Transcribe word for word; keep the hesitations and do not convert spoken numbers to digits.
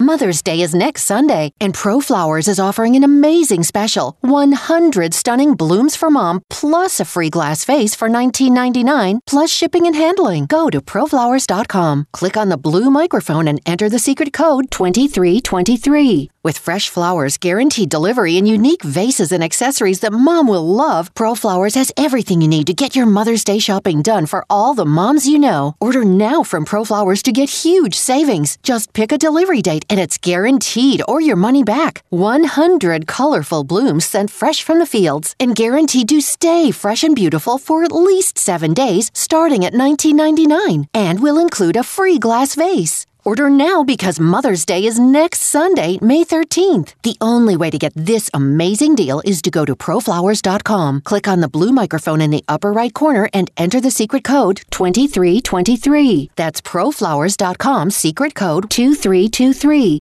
Mother's Day is next Sunday, and ProFlowers is offering an amazing special. one hundred stunning blooms for mom, plus a free glass vase for nineteen ninety-nine, plus shipping and handling. Go to pro flowers dot com, click on the blue microphone and enter the secret code twenty-three twenty-three. With fresh flowers, guaranteed delivery, and unique vases and accessories that mom will love, ProFlowers has everything you need to get your Mother's Day shopping done for all the moms you know. Order now from ProFlowers to get huge savings. Just pick a delivery date and it's guaranteed or your money back. one hundred colorful blooms sent fresh from the fields and guaranteed to stay fresh and beautiful for at least seven days starting at nineteen ninety-nine, and will include a free glass vase. Order now because Mother's Day is next Sunday, May thirteenth. The only way to get this amazing deal is to go to pro flowers dot com, click on the blue microphone in the upper right corner and enter the secret code twenty-three twenty-three. That's pro flowers dot com, secret code two three two three.